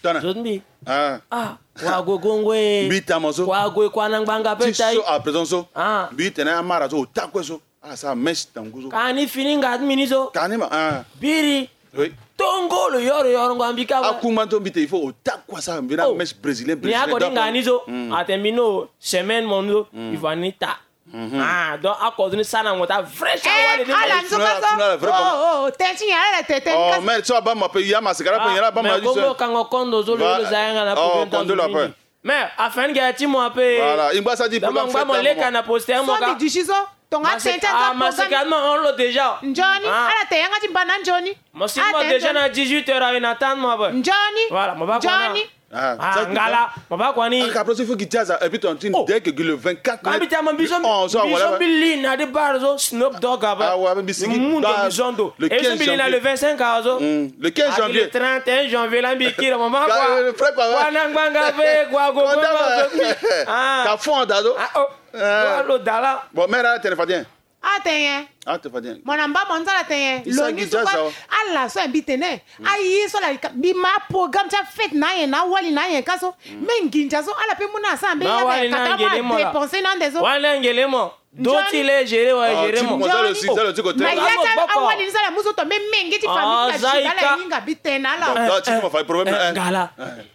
Zodbi. Wa gogongwe. Bita mozo. Wa go kwanangbanga petai. A présent so. Bita na amara so takweso. Ça mesh tanguzo. Kani fininga minizo. Kani ma. Biri. Oui. Tongolo yoro ngambika. Akuma to bita il faut takwa ça mbina mesh brésilien. Ni akodi nganizo. Atemino semaine mondo. Ivanita. Donc à cause de ça on a vrai chawa tension ala tete oh mais tu vas pas m'appeler ya masikara pour yala pas ma dit ça quand kondo zo le zanga na pour kondo la paix mais afin que ti mo apé voilà il va ça dit problème fait mo le kana poster mo ka du chizo tonga tente ah masikara on lo déjà njoni ala te yanga timbana njoni mo si mo déjà na 18h en attendre mo ba njoni voilà mo ba njoni ngala maba kwani après il faut qu'il tienne et puis ton dès que le 24 mai habitama bison billi na de barzo Snoop Dogg aba ouais bisiki bisondo le 15 janvier le 25 azo le 15 janvier le 31 janvier la mbikira mama kwa nanganga be kwa gogo ka fonda do lo dala bon mera telefadien atenye tefadien monamba monzala tenye lo ni so alla so mbitene ayi so la bi ma program cha fête na ye na wali na ye kaso menginja so ala pe muna sa mbe ya ka ta dépenser dans des autres wala ngelemo doti le gérer wa gérer mo na ya ta awali nzala muso to mengi ti famille la chibala yinga bitena la tu m'as fait problème ngala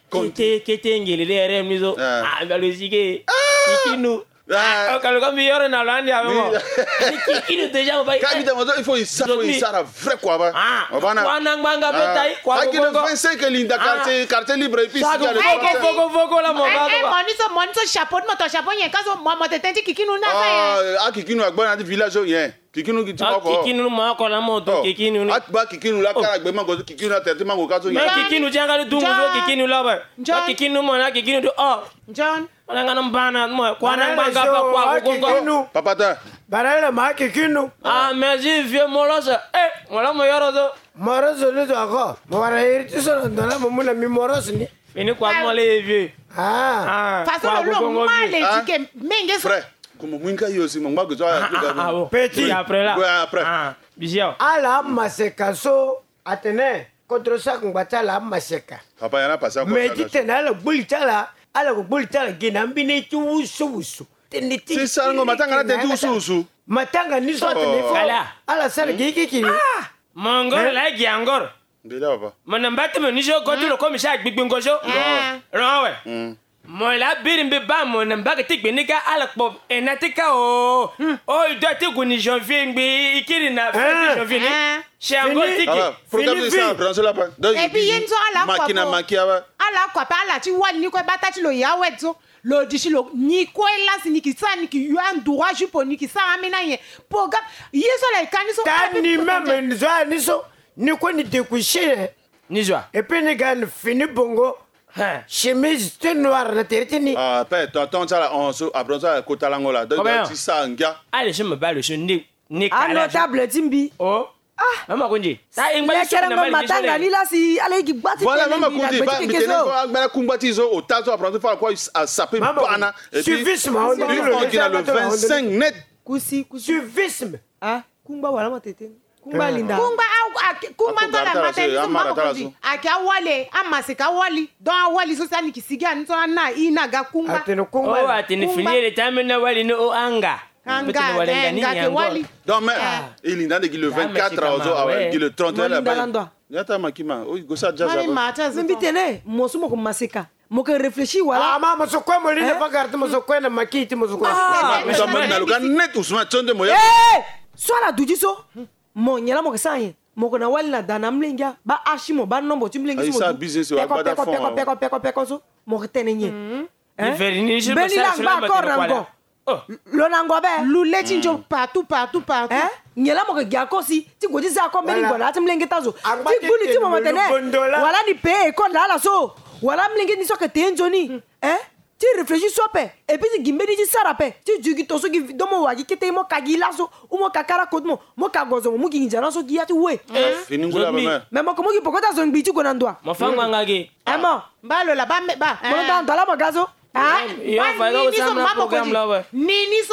kete ngelele rem nizo ngalo zike ikinu quand comme il y a un alandi avec moi il est déjà il faut ça vrai quoi va nanganga betai quoi qui le 25 linda quartier libre et puis ça go la moniso chapeau yen kaso moi tete kikinu na kikinu agba na village yen kikinu ma ko la moto kikinu atba kikinu la kara gbe mango kikinu na tete mango kaso yen kikinu janga dungu kikinu la ba kikinu mo na kikinu do John ngana mbana mo kwa nanganga kwa gogo papata barale ma kikinu mais je vieux moloso wala mo yorozo morozo le dogo mo wara irti so ndala mo mula mi morozo ni fini kwa mo le vieux façon lo male dike menge frère comme mwinga yosi mo ngbago petit après là après bizia ala masekaso atene contre ça ngbacha la maseka papa yana passa quoi mais ditena la bulitala ala ko bulitala gena mbine tu wusu c'est ça ngo matanga na tete wusu matanga ni so tene fo ala sala giki mongor la gi angor ndela papa manambate me nijo ko tulo ko mi sha gbigbe ngojo ronwe mo la birimbe ba mo nambaka tigbenika ala pop enatika o il doit te goni janvier ngbi ikiri na janvier ni shango tiki fini ça prends la pas et puis yenzo ala kwa makina makiawa ala kwa pa ala ti wali ni ko bata ti lo yawe zo lo dishi lo ni ko ela si ni kisa ni ki yuan droit jupo ni kisa amena ye program yeso la ikani so tani même nzo ni so ni ko ni découcher ni joa et puis ni gan fini bongo chemise tout noir na teretini père tonton ça on so après ça kota langola donc tu ça ngia allez je me bats le ni notable timbi mama kunji ça ingba na matanga lila si allez ki bati voilà mama kunji ba bitene ngba kumbati zo au tazo après faire quoi à saper bana et puis suivisme on dit le 25 net kusi suivisme kumba wala matete kumba linda kumba ndola matete mama kunji akiawale amasika wali don awali so sani kisiga nto na ina ga kumba atene kumba atene finir le time na wali no anga wali donc mais il est le 24 avec le 31 là yata makima o gosa jaza ba zimbitene mosumo ko masika mo ko réfléchir wala mama so ko mo lina bagarte mo so ko na makiti mo so ko so na luka net usma tonde mo swala dujiso mo nyela mo kesanye mo ko na wali na dana mlenga ba ashimo ba nombo timlengi mo business wa ba da fond peko so mo tenenye ni je me sala lo nango be lu leti njo partout nyela mo ga kosi ti godi za ko mbeni gola ti mlenge tazo ti gulu ti mo matene wala ni pe ko la so wala mlenge ni so ke tenjo ni ti réfléchis so pe et puis ti gimbedi ti sara pe ti jugi to so gi do mo wagi kete mo kagila so o mo kakara ko mo kagozo mo gi njana so gi ya ti we fini ngula ba me mo ko mo gi pokota zo ngbi ti ko nandwa mo fangwa ngage mo mbalo la ba mo dan dala mo gazo nini so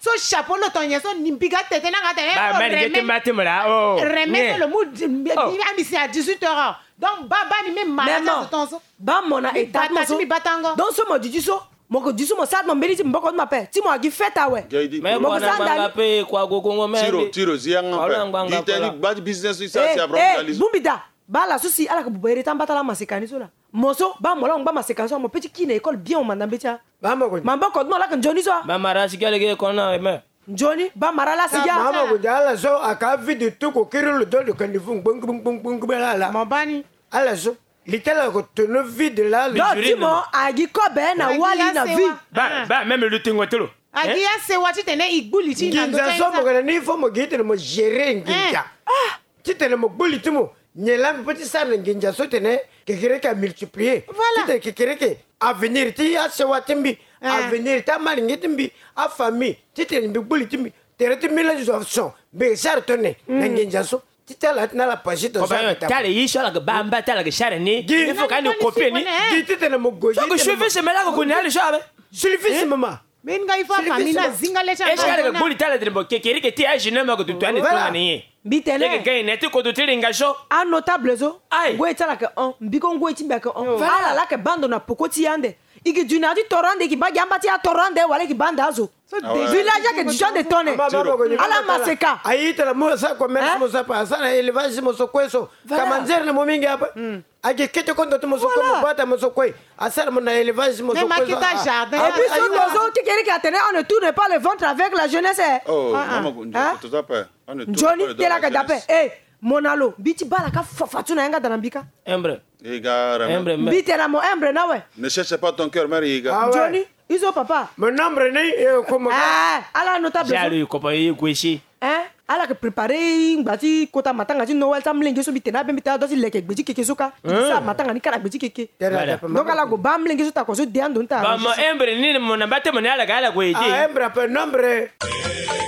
so chapeau le ton yeso nimbiga tete na ngata Bah, mais il était matimula. Oh. Remettre le mood c'est à 18h. Donc baba ni même malade de ton so. Ba mona état so. Donc so mo didi so. Moko disu mo sad mo mbeli ti mboko ma pe. Ti mo agi feta we. Mais mo na banga pe kwa gogongo me. Tiro zianga pe. Diteli bad business ça c'est abron daliso. Bumbida. Ba la souci ala ka bubere tamba la masekani so la. Moso ba mo la ngba masekani so mo petit ki na école bien o mandambe tia. Ba mo ko. Mamba ko no la kan Johnny so. Ba mara sigale ge ko na me. Johnny ba mara la siga. Mama ko dala so aka vide to ko kiri le do de kan difu bung la. Mambani. Ala so. Litala ko tono vide là le jury. Mo agi ko be na wali na vi. Ba même le tingo telo. Agi ya se wati tene igbuli ti na do. Nginza so mo kana ni fo mo gite mo gérer nginza. Ti tene mo gbuli ti mo. Nyela petit ça nginza so tene ke kere ka multiplier. Ti ke kere ke avenir ti ya se watimbi. Avenir ta malingitimbi a famille. Ti tene bi gbuli ti mi. Tere ti mélange d'options. Be sar tone nginza so. Titala na la page to ça. Tale yi so la bamba tale que chare ni. Il faut qu'on copie ni. Titala mo goji. So que je fais ce mela ko ni ale chabe. Sulfis maman. Menga ifa famille na zinga le cha. E chare que boli tale de bo ke keri ke ti a jina ma ko tu ani to ni. Bitele. Ke gain net ko to tiri ngasho. A notable zo. Go tala ke on mbiko ngo etimba ke on. Vala la ke bando na pokoti yande. Iki dunadi torande ki bagi ambati a torande wala ki banda zo. Village que du champ de tonne. Ala maseka. Ayita la mosa commerce mosa pasa na élevage moso kweso. Kamanzer na momingi hapa. Ake kete kondo tu moso ko bata moso kwe. Asala mo na élevage moso kweso. Mais makita jardin. Et puis sur nos autres qui querent qu'attendre on ne tourne pas le ventre avec la jeunesse. Oh, maman tu t'appelles. Johnny tela ka dape. Eh, monalo biti bala ka fafatu na yanga danambika. Embre. Embre. Biti na mo embre na we. Ne cherche pas ton cœur Marie. Johnny Iso papa. Mon nombre n'est comme ala notable. Jali ko pa yi kweshi. Ala ke préparer ngati kota matanga ti Noël tam lenge so bitena be bitena do si leke gbeji keke soka. Sa matanga ni kala gbeji keke. Donc ala go bam lenge so ta ko so de andon ta. Ba mo embre ni mo na bate mo ni ala ga ala go eje. Embre pe nombre.